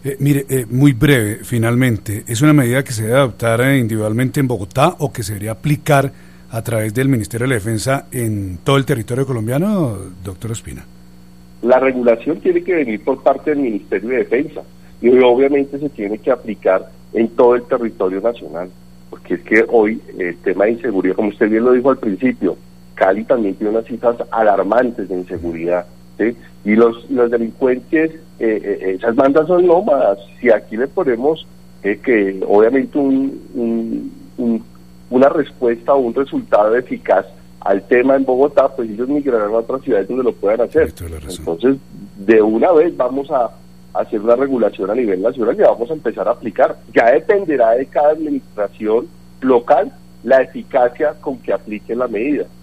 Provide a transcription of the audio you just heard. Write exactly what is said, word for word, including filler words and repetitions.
Eh, mire, eh, muy breve, finalmente, ¿es una medida que se debe adoptar eh, individualmente en Bogotá o que se debería aplicar a través del Ministerio de la Defensa en todo el territorio colombiano, doctor Ospina? La regulación tiene que venir por parte del Ministerio de Defensa y obviamente se tiene que aplicar en todo el territorio nacional, porque es que hoy el tema de inseguridad, como usted bien lo dijo al principio, Cali también tiene unas cifras alarmantes de inseguridad, ¿sí? Y los, los delincuentes, eh, eh, esas bandas son nómadas. Si aquí le ponemos eh, que obviamente un, un, un, una respuesta o un resultado eficaz al tema en Bogotá, pues ellos migrarán a otras ciudades donde lo puedan hacer. Entonces, de una vez vamos a hacer una regulación a nivel nacional y vamos a empezar a aplicar. Ya dependerá de cada administración local la eficacia con que aplique la medida.